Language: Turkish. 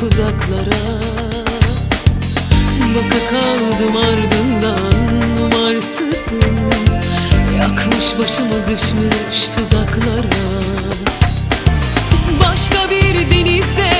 uzaklara. Baka kaldım ardından umarsızın, yakmış başımı düşmüş tuzaklara. Başka bir denizde